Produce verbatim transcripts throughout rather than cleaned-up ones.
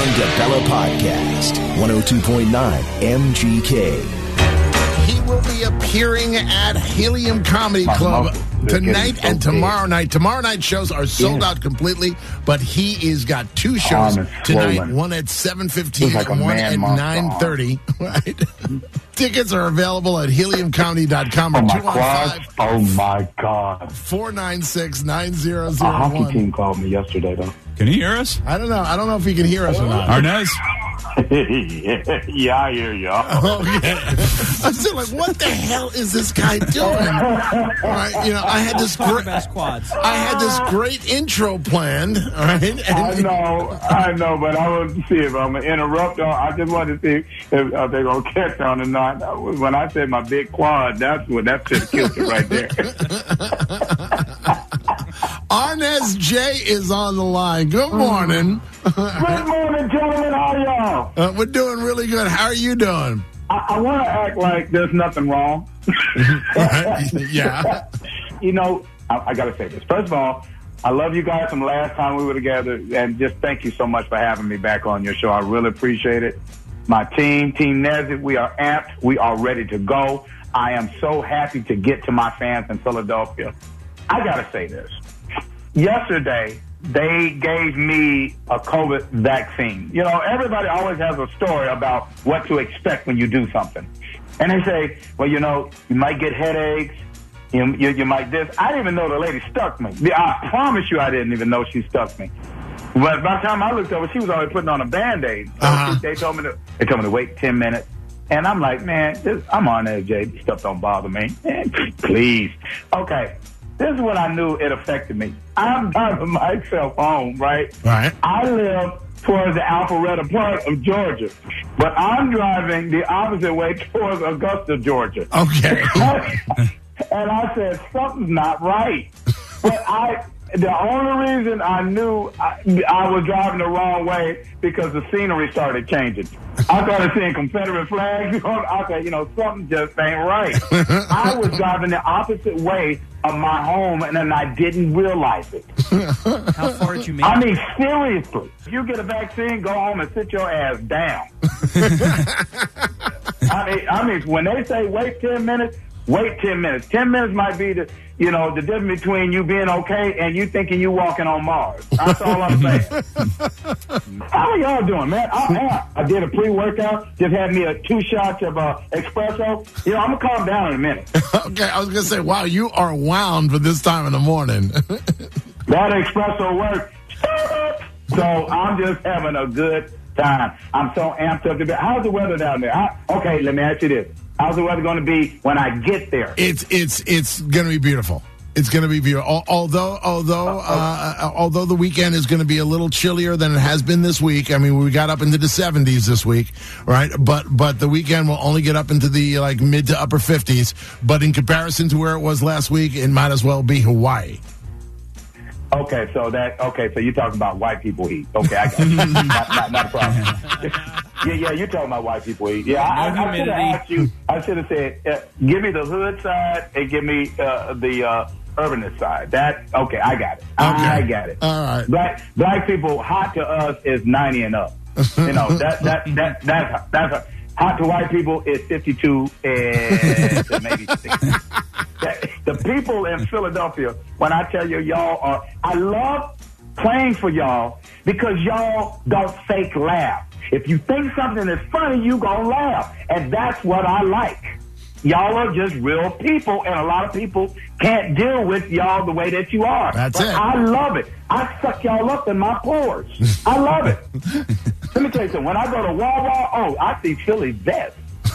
John DeBella Podcast, one oh two point nine M G K. He will be appearing at Helium Comedy Club tonight and tomorrow night. Tomorrow night shows are sold out completely, but he is got two shows tonight, one at seven fifteen and one at nine thirty. Right? Tickets are available at helium comedy dot com or Oh, my two one five, God. Oh, my God. four nine six, nine zero A zero hockey one. team called me yesterday, though. Can he hear us? I don't know. I don't know if he can hear us or not. Arnez? Yeah, I hear y'all. Okay. I'm still like, what the hell is this guy doing? All right, you know, I had this great, quads. I had this great intro planned. All right, and I know, I know, but I want to see if I'm going to interrupt. On, I just wanted to see if uh, they're going to catch on or not. When I said my big quad, that's what that should have killed it right there. Arnez J is on the line. Good morning. Good morning, gentlemen. How are y'all? Uh, we're doing really good. How are you doing? I, I want to act like there's nothing wrong. Yeah. You know, I, I got to say this. First of all, I love you guys from the last time we were together, and just thank you so much for having me back on your show. I really appreciate it. My team, Team Nezit, we are amped. We are ready to go. I am so happy to get to my fans in Philadelphia. I got to say this. Yesterday, they gave me a COVID vaccine. You know, everybody always has a story about what to expect when you do something. And they say, well, you know, you might get headaches. You, you, you might this. I didn't even know the lady stuck me. I promise you I didn't even know she stuck me. But by the time I looked over, she was already putting on a Band-Aid. So Uh-huh. they told me to, they told me to wait ten minutes. And I'm like, man, this, I'm on there, Jay. This stuff don't bother me. Man, please. Okay. This is what I knew it affected me. I'm driving myself home, right? Right. I live towards the Alpharetta part of Georgia, but I'm driving the opposite way towards Augusta, Georgia. Okay. And I said, something's not right. But I, the only reason I knew I, I was driving the wrong way because the scenery started changing. I started seeing Confederate flags. I said, you know, something just ain't right. I was driving the opposite way of my home, and then I didn't realize it. How far did you make I it? mean, seriously. If you get a vaccine, go home and sit your ass down. I mean, I mean, when they say wait ten minutes, wait ten minutes. ten minutes might be the, you know, the difference between you being okay and you thinking you walking on Mars. That's all I'm saying. How are y'all doing, man? I, I did a pre-workout, just had me a two shots of uh, espresso. You know, I'm going to calm down in a minute. Okay, I was going to say, wow, you are wound for this time in the morning. That espresso worked. So I'm just having a good time. I'm so amped up to be. How's the weather down there? I, okay, let me ask you this. How's the weather going to be when I get there? It's it's it's going to be beautiful. It's going to be beautiful. Al- Although although uh, although the weekend is going to be a little chillier than it has been this week. I mean, we got up into the seventies this week, right? But but the weekend will only get up into the like mid to upper fifties. But in comparison to where it was last week, it might as well be Hawaii. Okay, so that okay, so you're talking about white people heat. Okay, I got it. not, not, not a problem. Yeah, yeah, you're talking about white people heat. Yeah, I, No I, I should have humidity. asked you. I should have said, uh, give me the hood side and give me uh, the uh, urbanist side. That okay, I got it. I got it. All right. Black black people hot to us is ninety and up. You know that that that that's that's hot to white people is fifty-two and to maybe sixty. The people in Philadelphia, when I tell you y'all are, I love playing for y'all because y'all don't fake laugh. If you think something is funny, you gonna laugh. And that's what I like. Y'all are just real people, and a lot of people can't deal with y'all the way that you are. That's but it. I love it. I suck y'all up in my pores. I love it. Let me tell you something. When I go to Wawa, oh, I see Philly vest.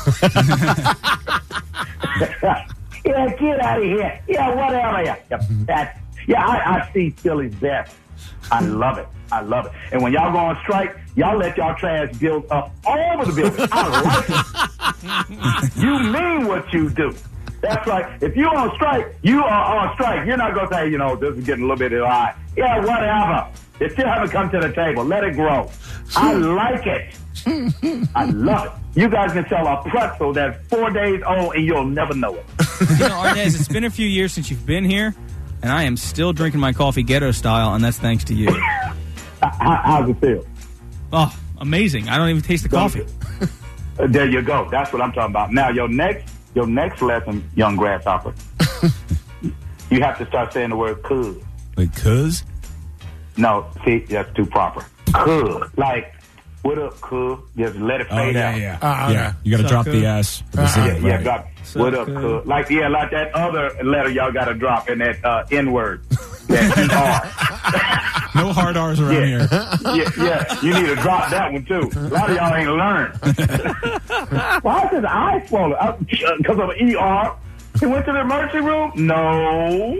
Yeah, get out of here. Yeah, whatever. Yeah, yeah, that, yeah I, I see Philly's best. I love it. I love it. And when y'all go on strike, y'all let y'all trash build up all over the building. I like it. You mean what you do. That's right. If you're on strike, you are on strike. You're not going to say, you know, this is getting a little bit high. Yeah, whatever. It still haven't come to the table. Let it grow. I like it. I love it. You guys can sell a pretzel that's four days old and you'll never know it. You know, Arnez, it's been a few years since you've been here, and I am still drinking my coffee ghetto style, and that's thanks to you. How, how's it feel? Oh, amazing. I don't even taste the coffee. Uh, there you go. That's what I'm talking about. Now, your next your next lesson, young grasshopper, you have to start saying the word "cuz." Like cuz? No, see, that's too proper. Cuz. Like, what up, cuz? Just let it Oh, fade yeah, out. yeah. Uh, yeah. You got to Suck drop cuz. the S. For the Uh, C, Yeah, yeah, right. got So what up, good. cuz? Like, yeah, like that other letter y'all got to drop in that uh, N word. That E R. No hard R's around Yeah. here. yeah, yeah, you need to drop that one too. A lot of y'all ain't learned. Why is his eye swollen? Because of an E R. He went to the emergency room? No.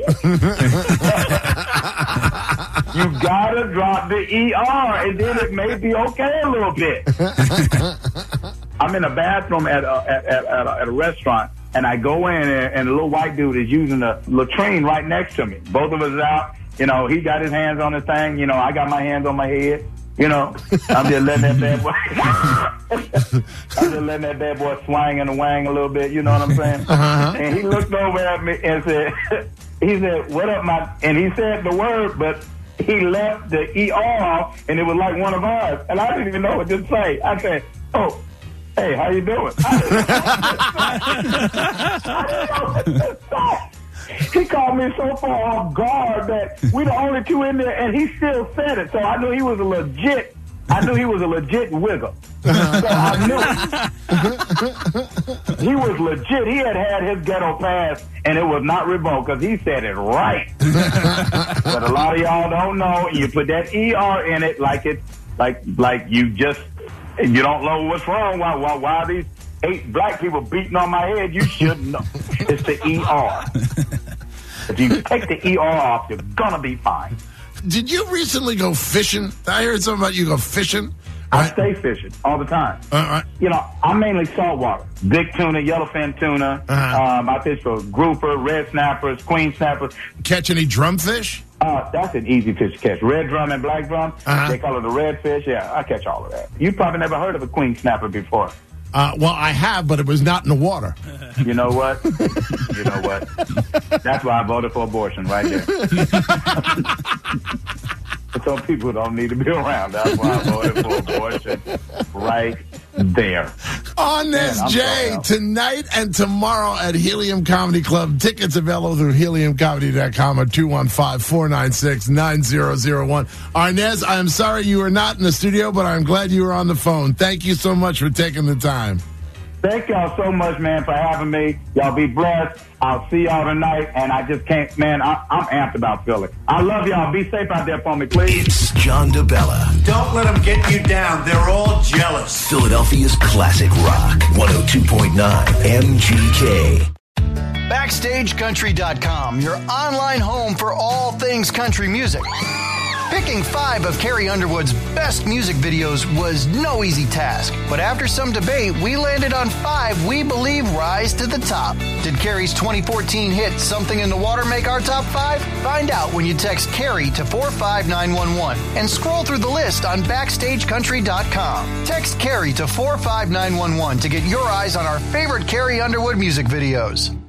You gotta drop the E R, and then it may be okay a little bit. I'm in a bathroom at a, at, at, at, a, at a restaurant, and I go in, and, and a little white dude is using the latrine right next to me. Both of us are out. You know, he got his hands on his thing. You know, I got my hands on my head. You know, I'm just letting that bad boy. I'm just letting that bad boy swang and wang a little bit. You know what I'm saying? Uh-huh. And he looked over at me and said, "He said, what up, my?" And he said the word, but he left the E R off, and it was like one of ours. And I didn't even know what to say. I said, "Oh, hey, how you doing?" I didn't know what to say. He called me so far off guard that we the only two in there, and he still said it. So I knew he was a legit. I knew he was a legit wigger. So I knew he was legit. He had had his ghetto pass, and it was not revoked because he said it right. But a lot of y'all don't know. You put that E R in it, like it, like like you just you don't know what's wrong. Why why why are these eight black people beating on my head? You should know. It's the E R. If you take the E R off, you're gonna be fine. Did you recently go fishing? I heard something about you go fishing. I Right? stay fishing all the time. All right. You know, I'm mainly saltwater. Big tuna, yellowfin tuna. Uh-huh. Um, I fish for grouper, red snappers, queen snappers. Catch any drumfish? Uh, that's an easy fish to catch. Red drum and black drum. Uh-huh. They call it a red fish. Yeah, I catch all of that. You probably never heard of a queen snapper before. Uh, well, I have, but it was not in the water. You know what? You know what? That's why I voted for abortion right there. Some people don't need to be around. That's why I voted for abortion right there. On this, Man, I'm Jay, sorry. tonight and tomorrow at Helium Comedy Club. Tickets available through helium comedy dot com or two one five, four nine six, nine zero zero one. Arnez, I'm sorry you were not in the studio, but I'm glad you were on the phone. Thank you so much for taking the time. Thank y'all so much, man, for having me. Y'all be blessed. I'll see y'all tonight, and I just can't, man, I, I'm amped about Philly. I love y'all. Be safe out there for me, please. It's John DeBella, Don't let them get you down. They're all jealous. Philadelphia's classic rock, one oh two point nine M G K. Backstage Country dot com, your online home for all things country music. Picking five of Carrie Underwood's best music videos was no easy task, but after some debate, we landed on five we believe rise to the top. Did Carrie's twenty fourteen hit Something in the Water make our top five? Find out when you text Carrie to four five nine one one and scroll through the list on Backstage Country dot com. Text Carrie to four five nine one one to get your eyes on our favorite Carrie Underwood music videos.